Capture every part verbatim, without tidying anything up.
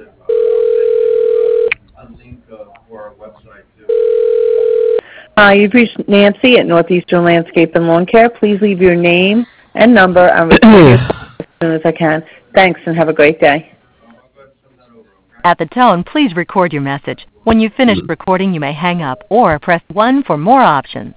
Hi, you've reached Nancy at Northeastern Landscape and Lawn Care. Please leave your name and number and return your call as soon as I can. Thanks, and have a great day. At the tone, please record your message. When you've finished recording, you may hang up or press one for more options.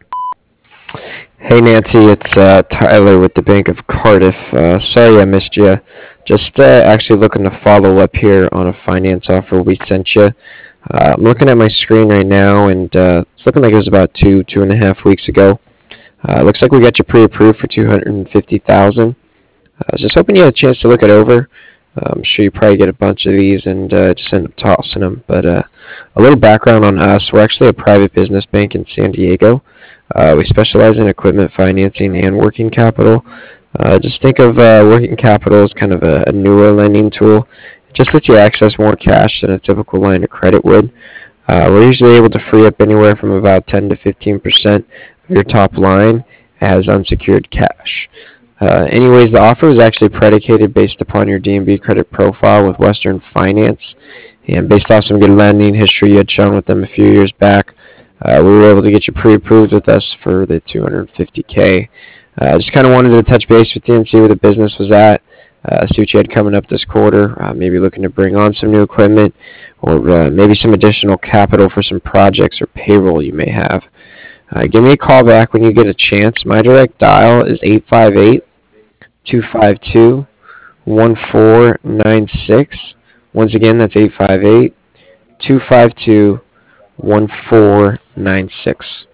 Hey Nancy, it's uh, Tyler with the Bank of Cardiff. Uh, sorry I missed you. Just uh, actually looking to follow up here on a finance offer we sent you. Uh, I'm looking at my screen right now, and uh, it's looking like it was about two, two and a half weeks ago. Uh, looks like we got you pre-approved for two hundred fifty thousand dollars. Uh, I was just hoping you had a chance to look it over. Uh, I'm sure you probably get a bunch of these and uh, just end up tossing them. But uh, a little background on us: we're actually a private business bank in San Diego. Uh, we specialize in equipment financing and working capital. Uh, just think of uh, working capital as kind of a, a newer lending tool. It just lets you access more cash than a typical line of credit would. Uh, we're usually able to free up anywhere from about ten to fifteen percent of your top line as unsecured cash. Uh, anyways, the offer was actually predicated based upon your D and B credit profile with Western Finance, and based off some good lending history you had shown with them a few years back. Uh, we were able to get you pre-approved with us for the two hundred fifty K. I uh, just kind of wanted to touch base with you and see where the business was at, uh, see what you had coming up this quarter, uh, maybe looking to bring on some new equipment, or uh, maybe some additional capital for some projects or payroll you may have. Uh, give me a call back when you get a chance. My direct dial is eight five eight, two five two, one four nine six. Once again, that's eight five eight, two five two, one four nine six.